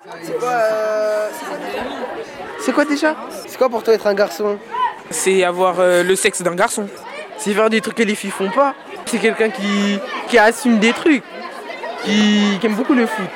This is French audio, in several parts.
C'est quoi déjà? C'est quoi pour toi être un garçon? C'est avoir le sexe d'un garçon. C'est faire des trucs que les filles font pas. C'est quelqu'un qui assume des trucs, qui aime beaucoup le foot.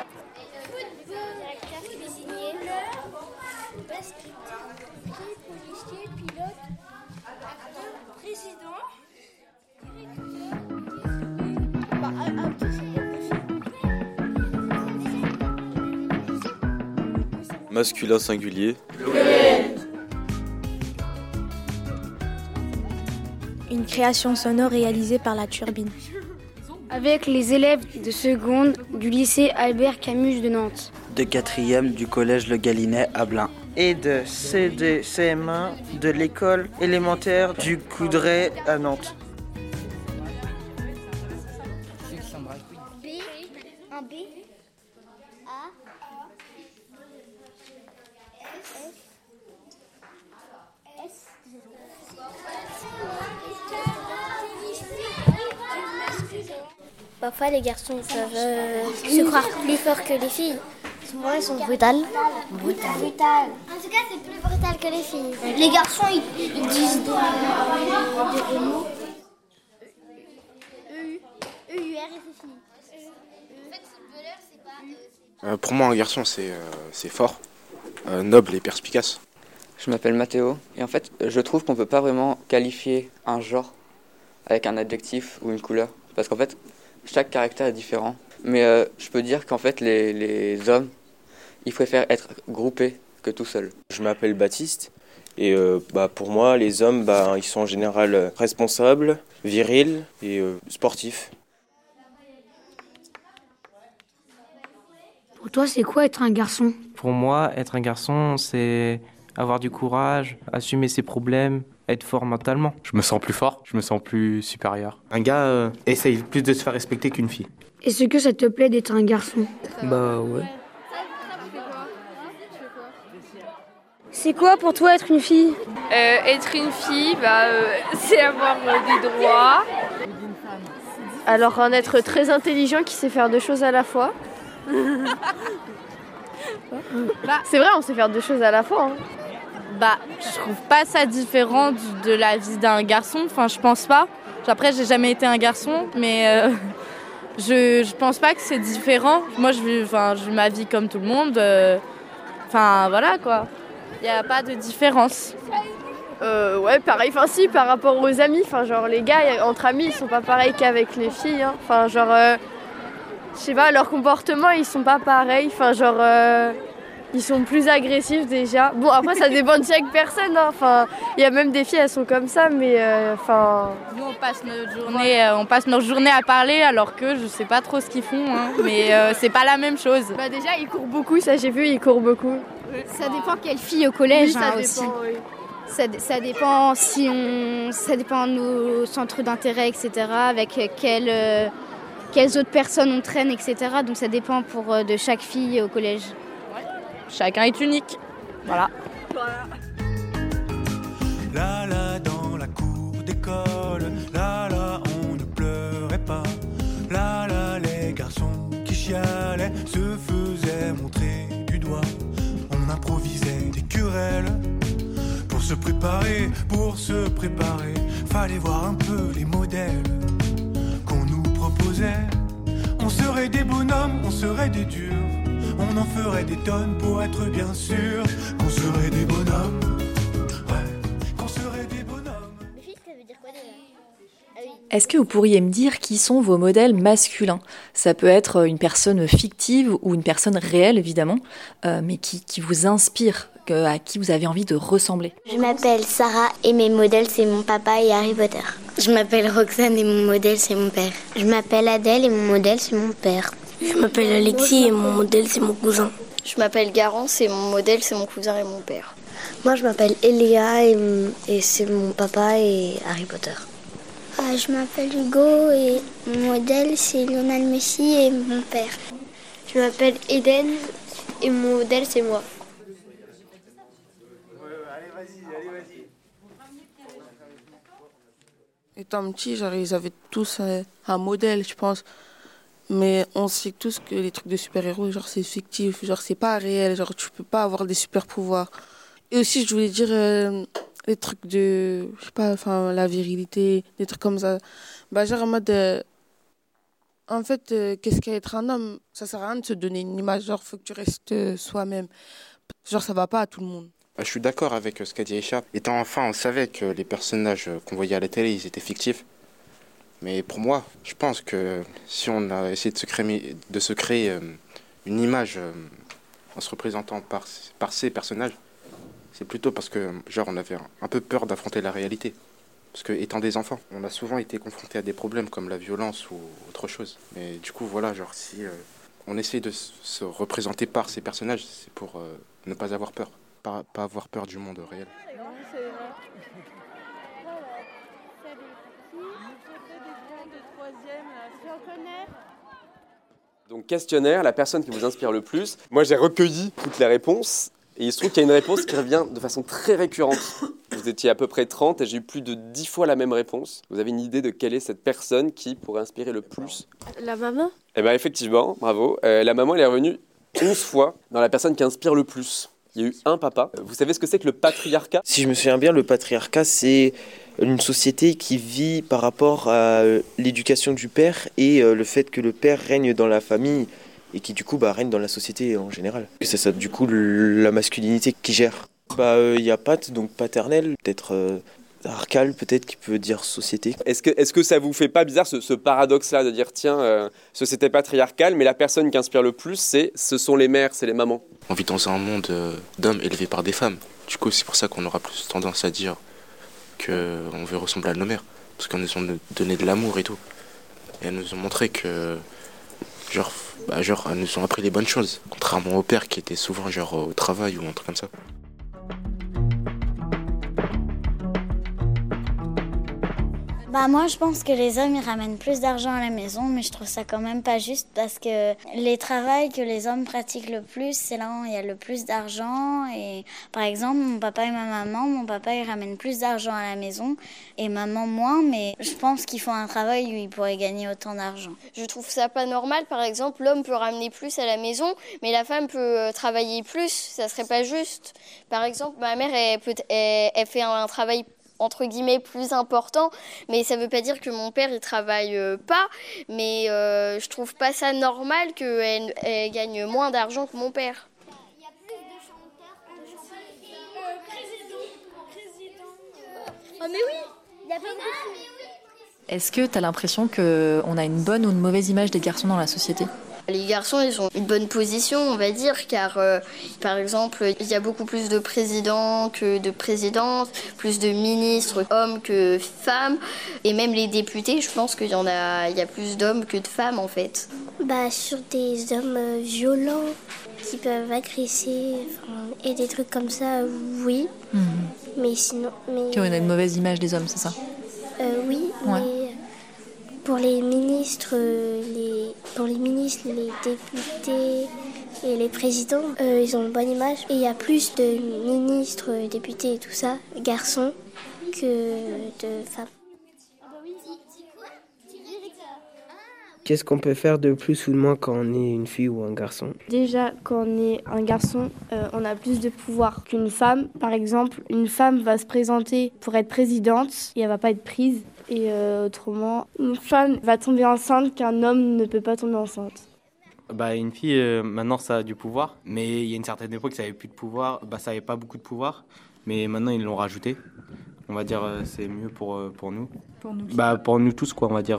Masculin singulier. Une création sonore réalisée par la Turbine. Avec les élèves de seconde du lycée Albert Camus de Nantes. De 4e du collège Le Galinet à Blain. Et de CM1 de l'école élémentaire du Coudray à Nantes. Un B, A, S. Parfois, les garçons peuvent se croire plus forts que les filles. Souvent, ils sont brutales. Brutal. En tout cas, c'est plus brutal que les filles. Les garçons, ils disent des mots. EUR et c'est fini. En fait, footballeur, c'est pas... Pour moi, un garçon, c'est fort, noble et perspicace. Je m'appelle Mathéo et en fait, je trouve qu'on ne peut pas vraiment qualifier un genre avec un adjectif ou une couleur. Parce qu'en fait, chaque caractère est différent. Mais je peux dire qu'en fait, les hommes, ils préfèrent être groupés que tout seuls. Je m'appelle Baptiste et pour moi, les hommes, ils sont en général responsables, virils et sportifs. Pour toi, c'est quoi être un garçon? Pour moi, être un garçon, c'est avoir du courage, assumer ses problèmes, être fort mentalement. Je me sens plus fort, je me sens plus supérieur. Un gars essaye plus de se faire respecter qu'une fille. Est-ce que ça te plaît d'être un garçon? Bah ouais. C'est quoi pour toi être une fille? Être une fille, c'est avoir des droits. Alors un être très intelligent qui sait faire deux choses à la fois. C'est vrai, on sait faire deux choses à la fois. Je trouve pas ça différent de la vie d'un garçon. Enfin, je pense pas. Après, j'ai jamais été un garçon, mais je pense pas que c'est différent. Moi, je vis ma vie comme tout le monde. Voilà quoi. Il y a pas de différence. Ouais, pareil. Enfin, si, par rapport aux amis. Enfin, genre les gars entre amis, ils sont pas pareils qu'avec les filles. Hein. Enfin, genre, je sais pas, leur comportement, ils sont pas pareils. Enfin, genre. Ils sont plus agressifs déjà. Bon, après, ça dépend de chaque personne. Hein. Enfin, il y a même des filles, elles sont comme ça, mais Nous, on passe notre journée à parler, alors que je sais pas trop ce qu'ils font. Hein. Mais c'est pas la même chose. Déjà, ils courent beaucoup, ça j'ai vu, ils courent beaucoup. Ça dépend quelle fille au collège oui, ça aussi. Dépend, oui. Ça dépend ça dépend de nos centres d'intérêt, etc. Avec quelles autres personnes on traîne, etc. Donc ça dépend de chaque fille au collège. Chacun est unique. Voilà. Là, là, dans la cour d'école, là, là, on ne pleurait pas. Là, là, les garçons qui chialaient se faisaient montrer du doigt. On improvisait des querelles pour se préparer. Fallait voir un peu les modèles qu'on nous proposait. On serait des bonhommes, on serait des durs. On en ferait des tonnes pour être bien sûr qu'on serait des bonhommes. Ouais, qu'on serait des bonhommes. Le fils, ça veut dire quoi déjà? Est-ce que vous pourriez me dire qui sont vos modèles masculins? Ça peut être une personne fictive ou une personne réelle, évidemment, mais qui vous inspire, à qui vous avez envie de ressembler. Je m'appelle Sarah et mes modèles, c'est mon papa et Harry Potter. Je m'appelle Roxane et mon modèle, c'est mon père. Je m'appelle Adèle et mon modèle, c'est mon père. Je m'appelle Alexis et mon modèle, c'est mon cousin. Je m'appelle Garance et mon modèle, c'est mon cousin et mon père. Moi, je m'appelle Elia et c'est mon papa et Harry Potter. Je m'appelle Hugo et mon modèle, c'est Lionel Messi et mon père. Je m'appelle Eden et mon modèle, c'est moi. Étant petit, ils avaient tous un modèle, je pense. Mais on sait tous que les trucs de super-héros, genre c'est fictif, genre c'est pas réel, genre tu peux pas avoir des super-pouvoirs. Et aussi, je voulais dire les trucs de, je sais pas, enfin la virilité, des trucs comme ça. Bah genre en mode, en fait, qu'est-ce qu'être un homme? Ça sert à rien de se donner une image, genre faut que tu restes soi-même. Genre ça va pas à tout le monde. Je suis d'accord avec ce qu'a dit Aïcha. Étant enfant, on savait que les personnages qu'on voyait à la télé, ils étaient fictifs. Mais pour moi, je pense que si on a essayé de se créer une image en se représentant par ces personnages, c'est plutôt parce que genre on avait un peu peur d'affronter la réalité. Parce que étant des enfants, on a souvent été confrontés à des problèmes comme la violence ou autre chose. Mais du coup, voilà, genre si on essaie de se représenter par ces personnages, c'est pour ne pas avoir peur. Pas avoir peur du monde réel. Donc questionnaire, la personne qui vous inspire le plus. Moi j'ai recueilli toutes les réponses et il se trouve qu'il y a une réponse qui revient de façon très récurrente. Vous étiez à peu près 30 et j'ai eu plus de 10 fois la même réponse. Vous avez une idée de quelle est cette personne qui pourrait inspirer le plus? La maman? Eh bien effectivement, bravo. La maman elle est revenue 11 fois dans la personne qui inspire le plus. Il y a eu un papa. Vous savez ce que c'est que le patriarcat? Si je me souviens bien, le patriarcat, c'est une société qui vit par rapport à l'éducation du père et le fait que le père règne dans la famille et qui du coup règne dans la société en général. C'est ça du coup la masculinité qui gère. Il y a pat, donc paternel, peut-être arcal peut-être qui peut dire société. Est-ce que ça vous fait pas bizarre ce paradoxe-là de dire tiens, société patriarcale, mais la personne qui inspire le plus, ce sont les mères, c'est les mamans? On vit dans un monde d'hommes élevés par des femmes. Du coup, c'est pour ça qu'on aura plus tendance à dire qu'on veut ressembler à nos mères. Parce qu'elles nous ont donné de l'amour et tout. Et elles nous ont montré que, elles nous ont appris les bonnes choses. Contrairement au père qui était souvent au travail ou un truc comme ça. Moi je pense que les hommes ils ramènent plus d'argent à la maison, mais je trouve ça quand même pas juste parce que les travails que les hommes pratiquent le plus, c'est là où il y a le plus d'argent. Et par exemple mon papa et ma maman, mon papa il ramène plus d'argent à la maison et maman moins, mais je pense qu'ils font un travail où ils pourraient gagner autant d'argent. Je trouve ça pas normal, par exemple l'homme peut ramener plus à la maison, mais la femme peut travailler plus, ça serait pas juste. Par exemple ma mère elle fait un travail entre guillemets plus important, mais ça veut pas dire que mon père il travaille pas, mais je trouve pas ça normal qu'elle gagne moins d'argent que mon père. Il y a plus de chanteurs, président. Oh mais oui, il y a pas de... Est-ce que tu as l'impression qu'on a une bonne ou une mauvaise image des garçons dans la société? Les garçons, ils ont une bonne position, on va dire, car par exemple, il y a beaucoup plus de présidents que de présidentes, plus de ministres hommes que femmes, et même les députés, je pense qu'il y a plus d'hommes que de femmes en fait. Sur des hommes violents qui peuvent agresser et des trucs comme ça, oui. Mais sinon... On a une mauvaise image des hommes, c'est ça? Oui, ouais. Mais pour les ministres, les députés et les présidents, ils ont une bonne image. Et il y a plus de ministres, députés et tout ça, garçons, que de femmes. Qu'est-ce qu'on peut faire de plus ou de moins quand on est une fille ou un garçon? Déjà, quand on est un garçon, on a plus de pouvoir qu'une femme. Par exemple, une femme va se présenter pour être présidente et elle va pas être prise. Et autrement, une femme va tomber enceinte qu'un homme ne peut pas tomber enceinte. Une fille, maintenant, ça a du pouvoir. Mais il y a une certaine époque, ça n'avait plus de pouvoir. Ça n'avait pas beaucoup de pouvoir. Mais maintenant, ils l'ont rajouté. On va dire c'est mieux pour nous. Pour nous pour nous tous, quoi, on va dire.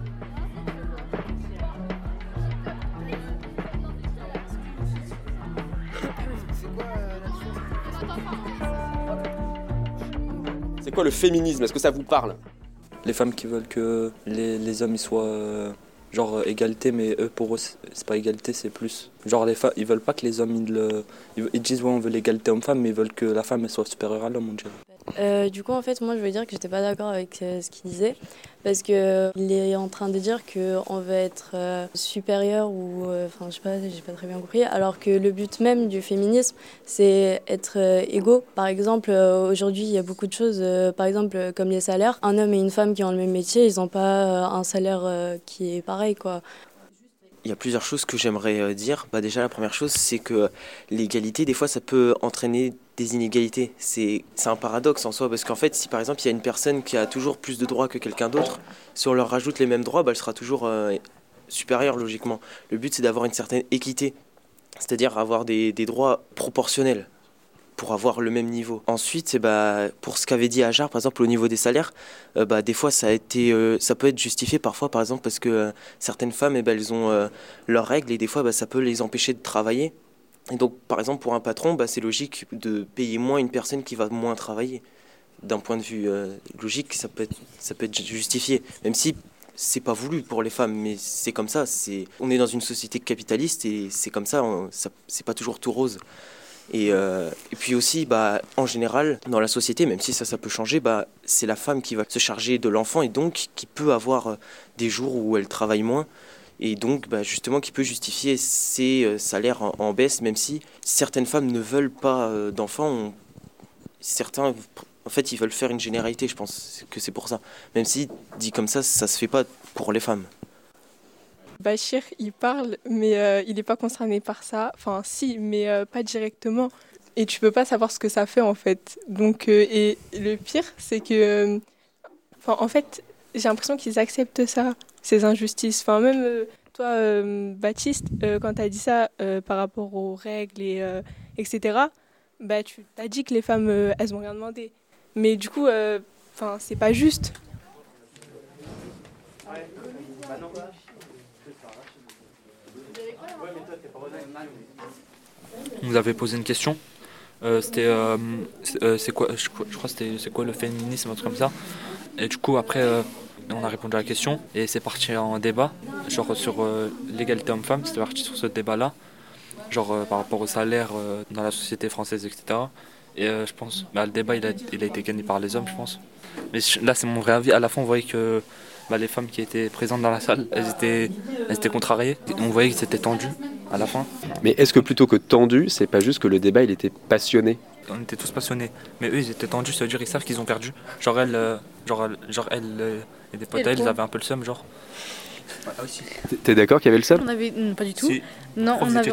C'est quoi le féminisme? Est-ce que ça vous parle? Les femmes qui veulent que les hommes ils soient égalité, mais eux pour eux c'est pas égalité, c'est plus ils veulent pas que les hommes ils disent ouais on veut l'égalité homme-femme, mais ils veulent que la femme elle soit supérieure à l'homme, on dirait. Du coup en fait moi je veux dire que j'étais pas d'accord avec ce qu'il disait, parce que il est en train de dire qu'on veut être supérieur ou je sais pas, j'ai pas très bien compris, alors que le but même du féminisme c'est être égaux. Par exemple aujourd'hui il y a beaucoup de choses, par exemple comme les salaires, un homme et une femme qui ont le même métier, ils ont pas un salaire qui est pareil quoi. Il y a plusieurs choses que j'aimerais dire. Déjà, la première chose, c'est que l'égalité, des fois, ça peut entraîner des inégalités. C'est un paradoxe en soi, parce qu'en fait, si par exemple, il y a une personne qui a toujours plus de droits que quelqu'un d'autre, si on leur rajoute les mêmes droits, elle sera toujours supérieure, logiquement. Le but, c'est d'avoir une certaine équité, c'est-à-dire avoir des droits proportionnels pour avoir le même niveau. Ensuite, pour ce qu'avait dit Hajar, par exemple, au niveau des salaires, des fois, ça peut être justifié parfois, par exemple, parce que certaines femmes, elles ont leurs règles et des fois, ça peut les empêcher de travailler. Et donc, par exemple, pour un patron, c'est logique de payer moins une personne qui va moins travailler. D'un point de vue logique, ça peut être justifié, même si c'est pas voulu pour les femmes, mais c'est comme ça. On est dans une société capitaliste et c'est comme ça, c'est pas toujours tout rose. Et puis aussi, en général, dans la société, même si ça peut changer, c'est la femme qui va se charger de l'enfant et donc qui peut avoir des jours où elle travaille moins et donc justement qui peut justifier ses salaires en baisse, même si certaines femmes ne veulent pas d'enfants. Certains, en fait, ils veulent faire une généralité, je pense que c'est pour ça. Même si, dit comme ça se fait pas pour les femmes. Bachir, il parle, mais il n'est pas concerné par ça. Enfin, si, mais pas directement. Et tu peux pas savoir ce que ça fait, en fait. Donc, et le pire, c'est que... en fait, j'ai l'impression qu'ils acceptent ça, ces injustices. Enfin, même toi, Baptiste, quand tu as dit ça par rapport aux règles, etc., tu as dit que les femmes, elles n'ont rien demandé. Mais du coup, c'est pas juste. On nous avait posé une question. C'était c'est quoi, je crois c'était c'est quoi le féminisme, un truc comme ça. Et du coup après on a répondu à la question et c'est parti en débat, genre sur l'égalité homme-femme. C'était parti sur ce débat-là, genre par rapport au salaire dans la société française, etc. Et je pense le débat il a été gagné par les hommes, je pense. Mais là c'est mon vrai avis. À la fin on voyait que les femmes qui étaient présentes dans la salle, elles étaient contrariées. On voyait que c'était tendu à la fin. Mais est-ce que plutôt que tendu, c'est pas juste que le débat il était passionné? On était tous passionnés, mais eux ils étaient tendus, ça veut dire ils savent qu'ils ont perdu. Genre elle et des potes à elle, ils avaient un peu le seum, genre. Ouais, aussi. T'es d'accord qu'il y avait le seum? Pas du tout. Si. Non, on avait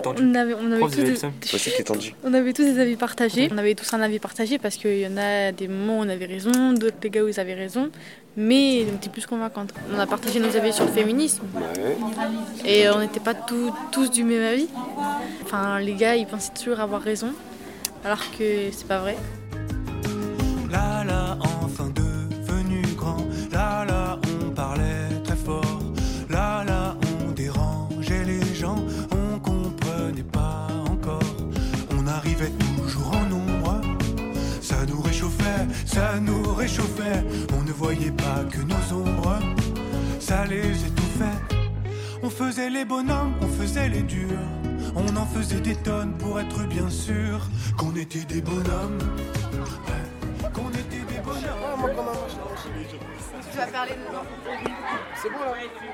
tous des avis partagés. On avait tous un avis partagé parce qu'il y en a des moments où on avait raison, d'autres les gars où ils avaient raison, mais on était plus convaincantes. On a partagé nos avis sur le féminisme. Ouais. Et on n'était pas tous du même avis. Enfin, les gars, ils pensaient toujours avoir raison, alors que c'est pas vrai. Là, là, enfin devenu grand. Là, là, on parlait très fort. Là, là, on dérangeait les gens. On comprenait pas encore. On arrivait toujours en nombre. Ça nous réchauffait. On ne voyait pas que nos ombres. Ça les étouffait. On faisait les bonhommes, on faisait les durs. On en faisait des tonnes pour être bien sûr qu'on était des bonhommes. Qu'on était des bonhommes. Tu vas parler dedans. C'est bon là.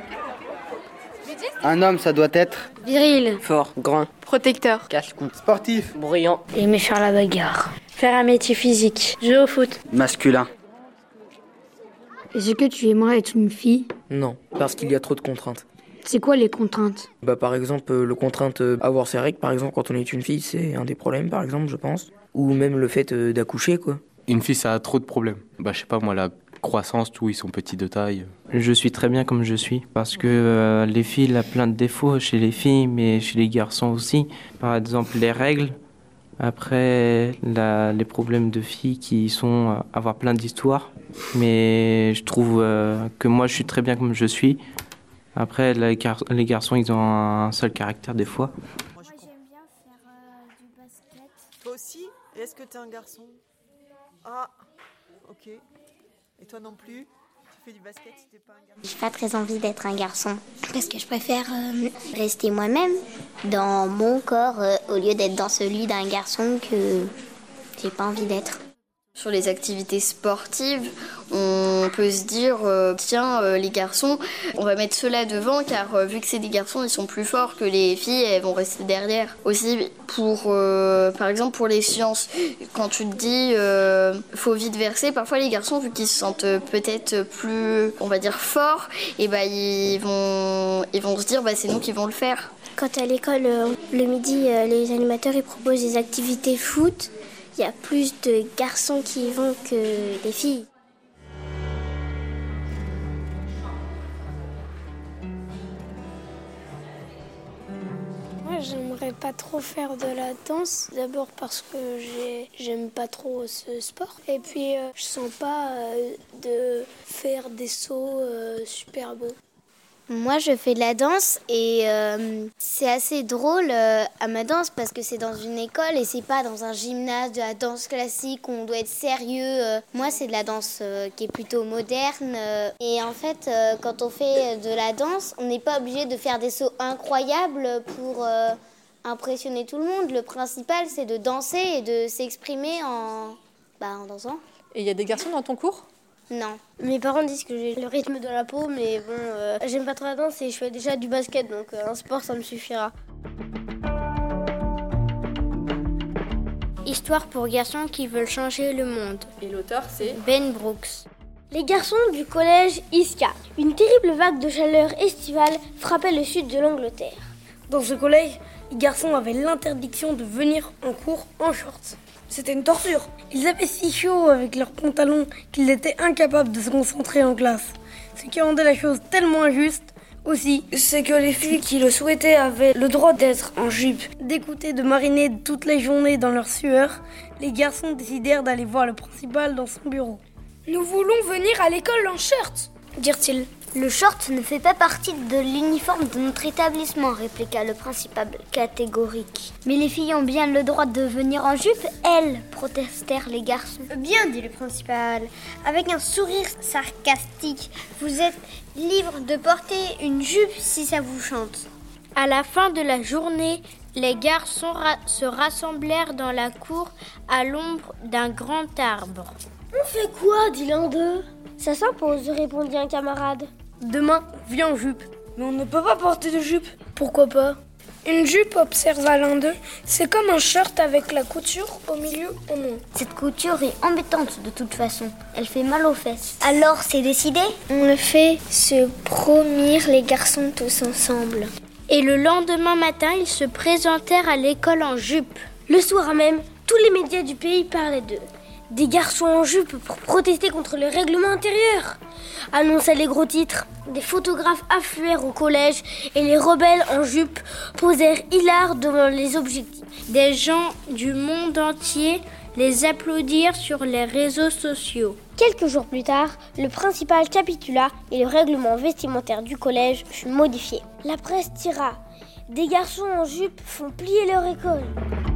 Un homme, ça doit être Viril, fort, grand, Protecteur, casse-cou, sportif, bruyant, aimer faire la bagarre, faire un métier physique, jouer au foot. masculin. Est-ce que tu aimerais être une fille? Non, parce qu'il y a trop de contraintes. C'est quoi les contraintes? Par exemple, le contrainte avoir ses règles, par exemple, quand on est une fille, c'est un des problèmes, par exemple, je pense. Ou même le fait d'accoucher, quoi. Une fille, ça a trop de problèmes. Je sais pas, moi, la croissance, tout, ils sont petits de taille. Je suis très bien comme je suis, parce que les filles, il y a plein de défauts chez les filles, mais chez les garçons aussi. Par exemple, les règles. Après, les problèmes de filles qui sont avoir plein d'histoires. Mais je trouve que moi, je suis très bien comme je suis. Après, les garçons, ils ont un seul caractère des fois. Moi, j'aime bien faire du basket. Toi aussi? Est-ce que tu es un garçon? Ah, ok. Et toi non plus? Tu fais du basket si t'es pas un garçon? J'ai pas très envie d'être un garçon. Parce que je préfère rester moi-même dans mon corps au lieu d'être dans celui d'un garçon que j'ai pas envie d'être. Sur les activités sportives, on peut se dire, les garçons, on va mettre ceux-là devant car vu que c'est des garçons, ils sont plus forts que les filles, elles vont rester derrière. Aussi, par exemple, pour les sciences, quand tu te dis, faut vite verser, parfois les garçons, vu qu'ils se sentent peut-être plus, on va dire, forts, et ils vont se dire, c'est nous qui vont le faire. Quand à l'école, le midi, les animateurs ils proposent des activités foot, il y a plus de garçons qui y vont que des filles. Moi, j'aimerais pas trop faire de la danse. D'abord parce que j'aime pas trop ce sport. Et puis, je sens pas de faire des sauts super beaux. Moi, je fais de la danse et c'est assez drôle à ma danse parce que c'est dans une école et c'est pas dans un gymnase de la danse classique où on doit être sérieux. Moi, c'est de la danse qui est plutôt moderne. Et en fait, quand on fait de la danse, on n'est pas obligé de faire des sauts incroyables pour impressionner tout le monde. Le principal, c'est de danser et de s'exprimer en dansant. Et il y a des garçons dans ton cours ? Non. Mes parents disent que j'ai le rythme de la peau, mais bon, j'aime pas trop la danse et je fais déjà du basket, donc un sport, ça me suffira. Histoire pour garçons qui veulent changer le monde. Et l'auteur, c'est Ben Brooks. Les garçons du collège Iska. Une terrible vague de chaleur estivale frappait le sud de l'Angleterre. Dans ce collège, les garçons avaient l'interdiction de venir en cours en shorts. C'était une torture. Ils avaient si chaud avec leurs pantalons qu'ils étaient incapables de se concentrer en classe. Ce qui rendait la chose tellement injuste. Aussi, c'est que les filles qui le souhaitaient avaient le droit d'être en jupe. Dégoûtés de mariner toute la journée dans leur sueur, les garçons décidèrent d'aller voir le principal dans son bureau. « Nous voulons venir à l'école en short !» dirent-ils. Le short ne fait pas partie de l'uniforme de notre établissement, répliqua le principal catégorique. Mais les filles ont bien le droit de venir en jupe, elles, protestèrent les garçons. Bien, dit le principal, avec un sourire sarcastique. Vous êtes libre de porter une jupe si ça vous chante. À la fin de la journée, les garçons se rassemblèrent dans la cour à l'ombre d'un grand arbre. On fait quoi, dit l'un d'eux. Ça s'impose, répondit un camarade. Demain, on vient en jupe. Mais on ne peut pas porter de jupe. Pourquoi pas? Une jupe, observa l'un d'eux, c'est comme un shirt avec la couture au milieu au moins. Cette couture est embêtante de toute façon. Elle fait mal aux fesses. Alors, c'est décidé? On le fait se promirent les garçons tous ensemble. Et le lendemain matin, ils se présentèrent à l'école en jupe. Le soir même, tous les médias du pays parlaient d'eux. Des garçons en jupe pour protester contre le règlement intérieur, annonçaient les gros titres. Des photographes affluèrent au collège et les rebelles en jupe posèrent hilares devant les objectifs. Des gens du monde entier les applaudirent sur les réseaux sociaux. Quelques jours plus tard, le principal capitula et le règlement vestimentaire du collège fut modifié. La presse tira. Des garçons en jupe font plier leur école.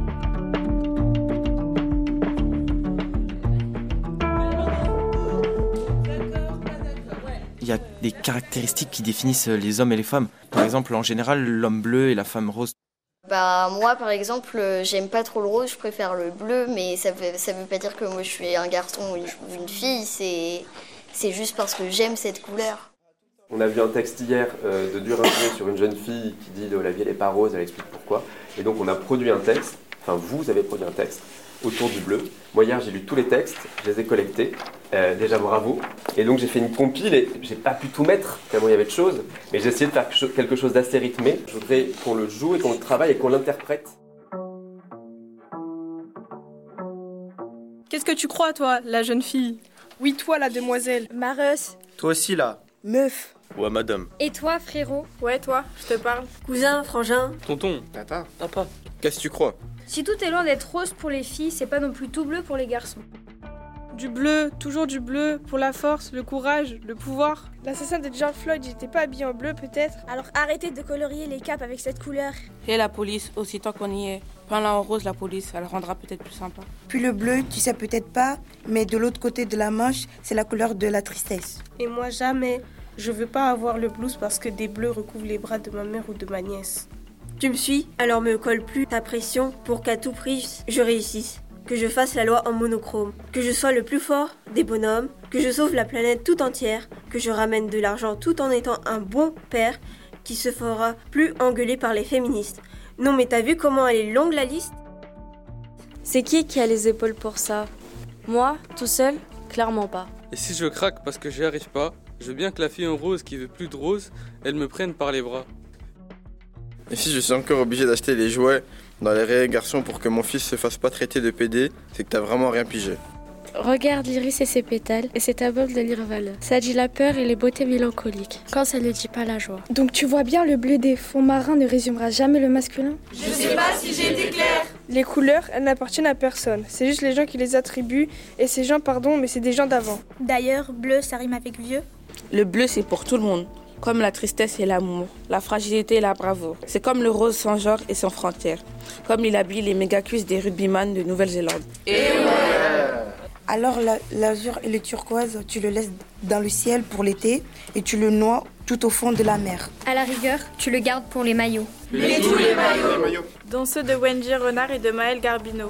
Il y a des caractéristiques qui définissent les hommes et les femmes. Par exemple, en général, l'homme bleu et la femme rose. Moi, par exemple, j'aime pas trop le rose, je préfère le bleu, mais ça veut pas dire que moi je suis un garçon ou une fille, c'est juste parce que j'aime cette couleur. On a vu un texte hier de Duringer sur une jeune fille qui dit « la vie elle est pas rose », elle explique pourquoi. Et donc on a produit un texte, enfin vous avez produit un texte autour du bleu. Moi hier j'ai lu tous les textes, je les ai collectés, déjà bravo. Et donc j'ai fait une compile et j'ai pas pu tout mettre, tellement il y avait de choses, mais j'ai essayé de faire quelque chose d'assez rythmé. Je voudrais qu'on le joue et qu'on le travaille et qu'on l'interprète. Qu'est-ce que tu crois, toi, la jeune fille? Oui, toi, la demoiselle. Mareuse. Toi aussi, là. Meuf. Ouais, madame. Et toi, frérot? Ouais, toi, je te parle. Cousin, frangin. Tonton. Papa. Qu'est-ce que tu crois? Si tout est loin d'être rose pour les filles, c'est pas non plus tout bleu pour les garçons. Du bleu, toujours du bleu, pour la force, le courage, le pouvoir. L'assassin de George Floyd, il était pas habillé en bleu peut-être? Alors arrêtez de colorier les capes avec cette couleur. Et la police, aussitôt qu'on y est. Peins-la en rose, la police, elle rendra peut-être plus sympa. Puis le bleu, tu sais peut-être pas, mais de l'autre côté de la manche, c'est la couleur de la tristesse. Et moi jamais. Je veux pas avoir le blues parce que des bleus recouvrent les bras de ma mère ou de ma nièce. Tu me suis? Alors me colle plus ta pression pour qu'à tout prix, je réussisse. que je fasse la loi en monochrome, que je sois le plus fort des bonhommes, que je sauve la planète tout entière, que je ramène de l'argent tout en étant un bon père qui se fera plus engueuler par les féministes. Non mais t'as vu comment elle est longue la liste ? C'est qui a les épaules pour ça ? Moi, tout seul ? Clairement pas. Et si je craque parce que j'y arrive pas, je veux bien que la fille en rose qui veut plus de rose, elle me prenne par les bras. Et si je suis encore obligé d'acheter les jouets dans les rayons garçons pour que mon fils se fasse pas traiter de PD, c'est que t'as vraiment rien pigé. Regarde l'iris et ses pétales, et c'est à bol de lire valeur. Ça dit la peur et les beautés mélancoliques, quand ça ne dit pas la joie. Donc tu vois bien, le bleu des fonds marins ne résumera jamais le masculin ? Je sais pas si j'ai été claire. Les couleurs, elles n'appartiennent à personne. C'est juste les gens qui les attribuent, et ces gens, pardon, mais c'est des gens d'avant. D'ailleurs, bleu, ça rime avec vieux. Le bleu, c'est pour tout le monde. Comme la tristesse et l'amour, la fragilité et la bravoure. C'est comme le rose sans genre et sans frontières. Comme il habille les méga-cuisses des rugbyman de Nouvelle-Zélande. Alors l'azur et le turquoise, tu le laisses dans le ciel pour l'été et tu le noies tout au fond de la mer. À la rigueur, tu le gardes pour les maillots. Mais tous les maillots. Dont ceux de Wendy Renard et de Maëlle Garbino.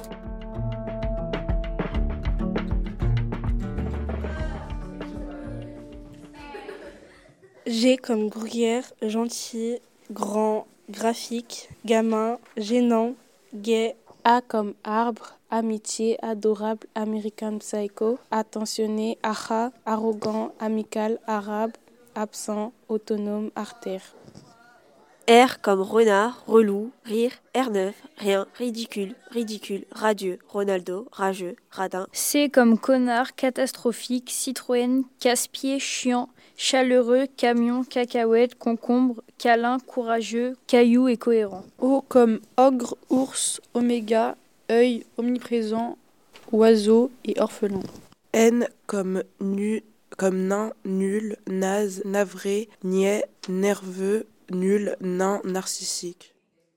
G comme gruyère, gentil, grand, graphique, gamin, gênant, gai. A comme arbre, amitié, adorable, American Psycho, attentionné, aha, arrogant, amical, arabe, absent, autonome, artère. R comme renard, relou, rire, R9, rien, ridicule, radieux, Ronaldo, rageux, radin. C comme connard, catastrophique, Citroën, casse-pied, chiant, chaleureux, camion, cacahuète, concombre, câlin, courageux, caillou et cohérent. O comme ogre, ours, oméga, œil, omniprésent, oiseau et orphelin. N comme nain, nul, naze, navré, niais, nerveux, nul, nain, narcissique.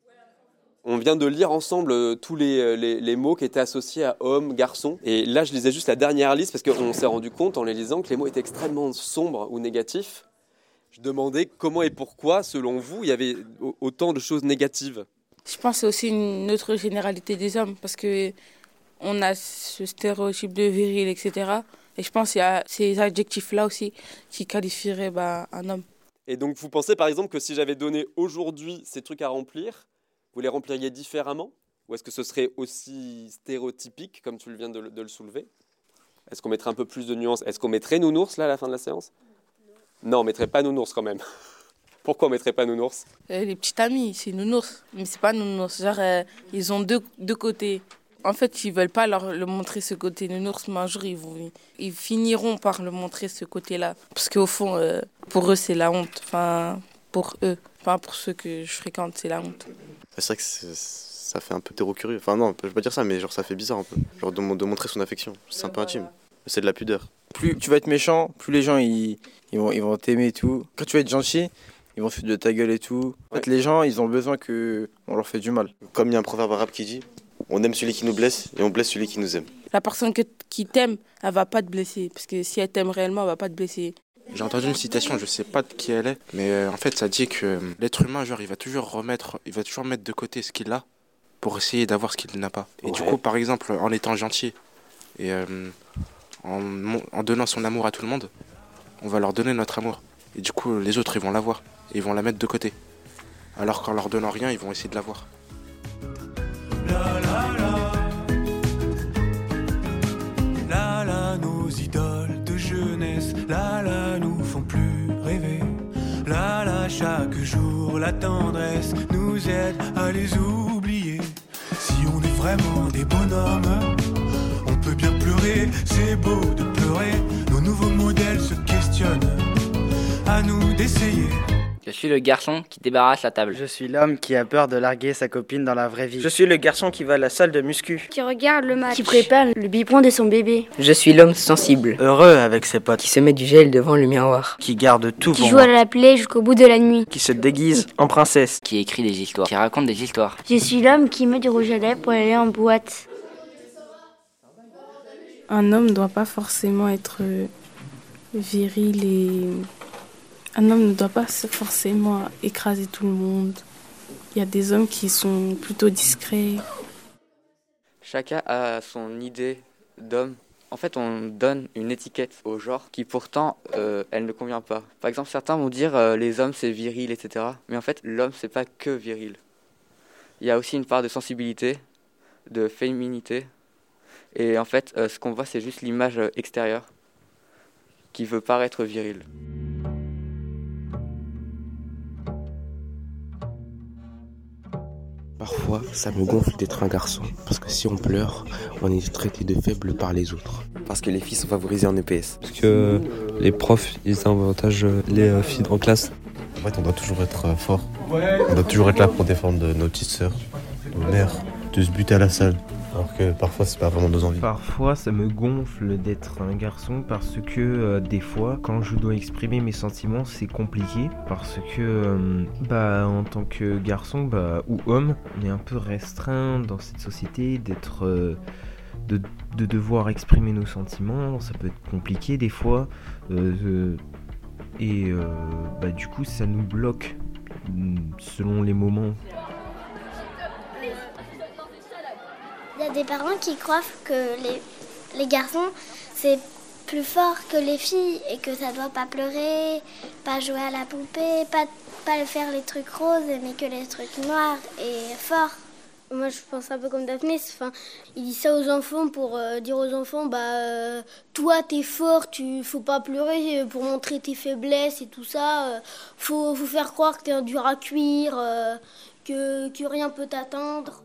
On vient de lire ensemble tous les mots qui étaient associés à homme, garçon. Et là, je lisais juste la dernière liste parce qu'on s'est rendu compte en les lisant que les mots étaient extrêmement sombres ou négatifs. Je demandais comment et pourquoi, selon vous, il y avait autant de choses négatives. Je pense que c'est aussi une autre généralité des hommes parce qu'on a ce stéréotype de viril, etc. Et je pense qu'il y a ces adjectifs-là aussi qui qualifieraient un homme. Et donc, vous pensez par exemple que si j'avais donné aujourd'hui ces trucs à remplir, vous les rempliriez différemment ? Ou est-ce que ce serait aussi stéréotypique, comme tu viens de le soulever ? Est-ce qu'on mettrait un peu plus de nuances ? Est-ce qu'on mettrait nounours, là, à la fin de la séance ? Non, on ne mettrait pas nounours, quand même. Pourquoi on ne mettrait pas nounours ? Les petits amis, c'est nounours. Mais c'est pas nounours. Genre, ils ont deux côtés. En fait, ils ne veulent pas leur montrer ce côté nounours, mais un jour, ils finiront par le montrer, ce côté-là. Parce qu'au fond, pour eux, c'est la honte. Enfin, pour eux. Pas pour ceux que je fréquente, c'est la honte. C'est vrai que ça fait un peu terreau curieux. Enfin non, je vais pas dire ça, mais genre ça fait bizarre un peu. Genre de montrer son affection. C'est un peu intime. C'est de la pudeur. Plus tu vas être méchant, plus les gens ils vont t'aimer et tout. Quand tu vas être gentil, ils vont se foutre de ta gueule et tout. En fait, les gens, ils ont besoin qu'on leur fait du mal. Comme il y a un proverbe arabe qui dit, on aime celui qui nous blesse et on blesse celui qui nous aime. La personne qui t'aime, elle va pas te blesser. Parce que si elle t'aime réellement, elle va pas te blesser. J'ai entendu une citation, je sais pas de qui elle est, mais en fait ça dit que l'être humain, genre, il va toujours mettre de côté ce qu'il a pour essayer d'avoir ce qu'il n'a pas. Et du coup, par exemple, en étant gentil et en donnant son amour à tout le monde, on va leur donner notre amour. Et du coup, les autres, ils vont l'avoir et ils vont la mettre de côté. Alors qu'en leur donnant rien, ils vont essayer de l'avoir. Là là, nos idoles de jeunesse, là là, nous font plus rêver. Là là, chaque jour, la tendresse nous aide à les oublier. Si on est vraiment des bonhommes, on peut bien pleurer, c'est beau de pleurer. Nos nouveaux modèles se questionnent, à nous d'essayer. Je suis le garçon qui débarrasse la table. Je suis l'homme qui a peur de larguer sa copine dans la vraie vie. Je suis le garçon qui va à la salle de muscu. Qui regarde le match. Qui prépare le biberon de son bébé. Je suis l'homme sensible. Heureux avec ses potes. Qui se met du gel devant le miroir. Qui garde tout qui joue à la play jusqu'au bout de la nuit. Qui se déguise en princesse. Qui écrit des histoires. Qui raconte des histoires. Je suis l'homme qui met du rouge à lèvres pour aller en boîte. Un homme ne doit pas forcément être viril et... Un homme ne doit pas forcément écraser tout le monde. Il y a des hommes qui sont plutôt discrets. Chacun a son idée d'homme. En fait, on donne une étiquette au genre qui pourtant, elle ne convient pas. Par exemple, certains vont dire les hommes c'est viril, etc. Mais en fait, l'homme c'est pas que viril. Il y a aussi une part de sensibilité, de féminité. Et en fait, ce qu'on voit, c'est juste l'image extérieure qui veut paraître virile. Parfois, ça me gonfle d'être un garçon, parce que si on pleure, on est traité de faible par les autres. Parce que les filles sont favorisées en EPS. Parce que les profs, ils avantagent les filles en classe. En fait, on doit toujours être fort. On doit toujours être là pour défendre nos petites sœurs, nos mères, de se buter à la salle. Alors que parfois c'est pas vraiment nos envies. Parfois ça me gonfle d'être un garçon parce que des fois quand je dois exprimer mes sentiments c'est compliqué parce que en tant que garçon ou homme on est un peu restreint dans cette société d'être de devoir exprimer nos sentiments, ça peut être compliqué des fois du coup ça nous bloque selon les moments. Il y a des parents qui croient que les garçons, c'est plus fort que les filles et que ça doit pas pleurer, pas jouer à la poupée, pas faire les trucs roses, mais que les trucs noirs et forts. Moi, je pense un peu comme Daphné. Il dit ça aux enfants pour dire aux enfants, toi, t'es fort, faut pas pleurer pour montrer tes faiblesses et tout ça. Faut faire croire que t'es un dur à cuire, que rien peut t'atteindre.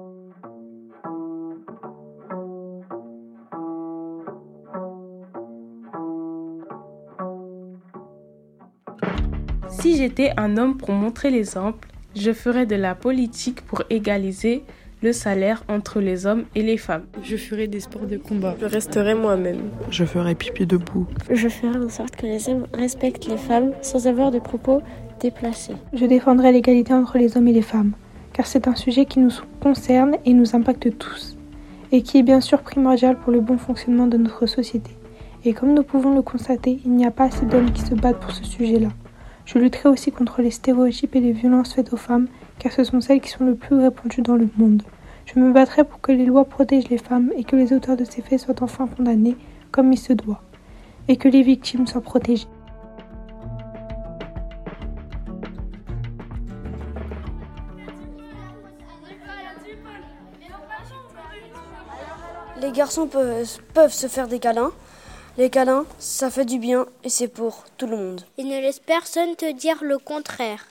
Si j'étais un homme pour montrer l'exemple, je ferais de la politique pour égaliser le salaire entre les hommes et les femmes. Je ferais des sports de combat. Je resterais moi-même. Je ferais pipi debout. Je ferais en sorte que les hommes respectent les femmes sans avoir de propos déplacés. Je défendrais l'égalité entre les hommes et les femmes, car c'est un sujet qui nous concerne et nous impacte tous, et qui est bien sûr primordial pour le bon fonctionnement de notre société. Et comme nous pouvons le constater, il n'y a pas assez d'hommes qui se battent pour ce sujet-là. Je lutterai aussi contre les stéréotypes et les violences faites aux femmes, car ce sont celles qui sont le plus répandues dans le monde. Je me battrai pour que les lois protègent les femmes et que les auteurs de ces faits soient enfin condamnés comme il se doit, et que les victimes soient protégées. Les garçons peuvent se faire des câlins. Les câlins, ça fait du bien et c'est pour tout le monde. Et ne laisse personne te dire le contraire.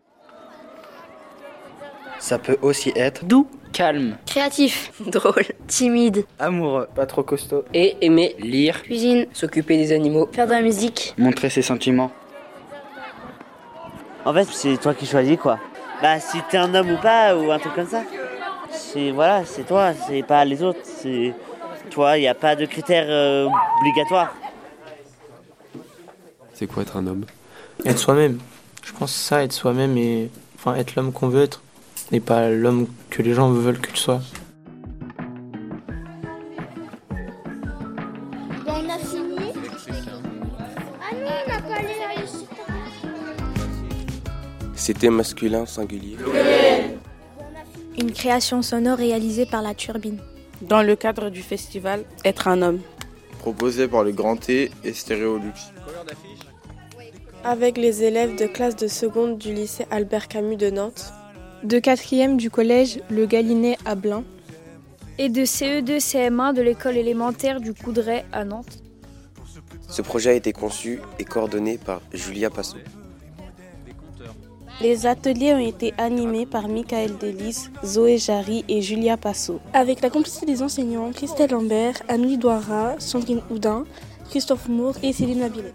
Ça peut aussi être doux, calme, créatif, drôle, timide, amoureux, pas trop costaud. Et aimer lire, cuisine, s'occuper des animaux, faire de la musique, montrer ses sentiments. En fait, c'est toi qui choisis quoi. Si t'es un homme ou pas, ou un truc comme ça. C'est toi, c'est pas les autres. C'est toi, il n'y a pas de critères obligatoires. C'est quoi être un homme? Être soi-même. Je pense que c'est ça, être soi-même et être l'homme qu'on veut être. Et pas l'homme que les gens veulent que tu sois. On a fini. Ah non, on n'a pas les... C'était masculin singulier. Une création sonore réalisée par la Turbine. Dans le cadre du festival Être un homme. Proposé par le Grand T et Stéréolux. Avec les élèves de classe de seconde du lycée Albert Camus de Nantes. De 4e du collège Le Galinet à Blain. Et de CE2-CM1 de l'école élémentaire du Coudray à Nantes. Ce projet a été conçu et coordonné par Julia Passot. Les ateliers ont été animés par Michael Delis, Zoé Jarry et Julia Passot. Avec la complicité des enseignants Christelle Lambert, Anouilh Douara, Sandrine Houdin, Christophe Moore et Céline Abilé.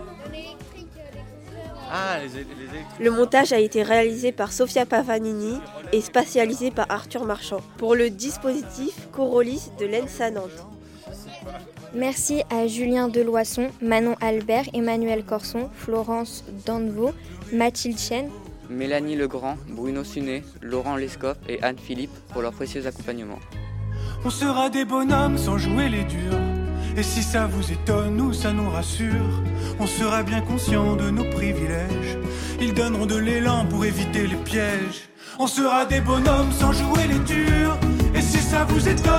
Le montage a été réalisé par Sofia Pavanini et spatialisé par Arthur Marchand pour le dispositif Corolis de l'ENSA Nantes. Merci à Julien Deloisson, Manon Albert, Emmanuel Corson, Florence Danvaux, Mathilde Chen, Mélanie Legrand, Bruno Sunet, Laurent Lescope et Anne Philippe pour leur précieux accompagnement. On sera des bonhommes sans jouer les durs. Et si ça vous étonne ou ça nous rassure, on sera bien conscient de nos privilèges. Ils donneront de l'élan pour éviter les pièges. On sera des bonhommes sans jouer les durs. Et si ça vous nous étonne.